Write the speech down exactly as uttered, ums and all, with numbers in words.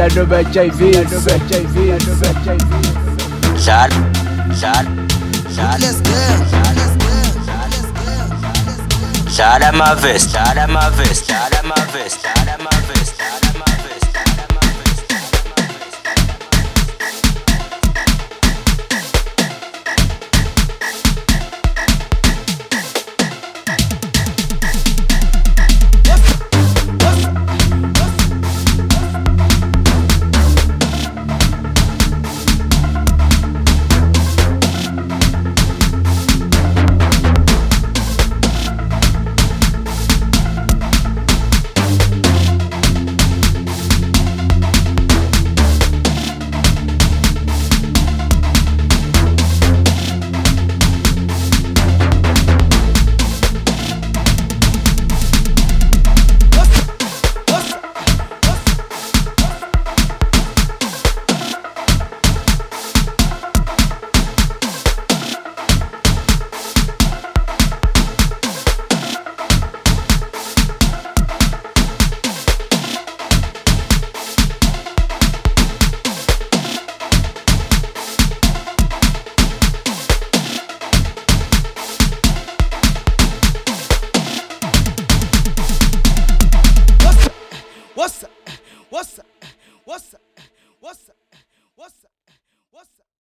Sila no H I V, no H I V, no H I V. Sal, sal, sal. Let's go. Let's go. Let's go. Sal à ma veste, sal à ma veste, sal à ma veste, sal à ma veste, sal à ma veste, sal à ma veste, sal à ma veste. What's up? What's up? What's up? What's up? What's up? What's up?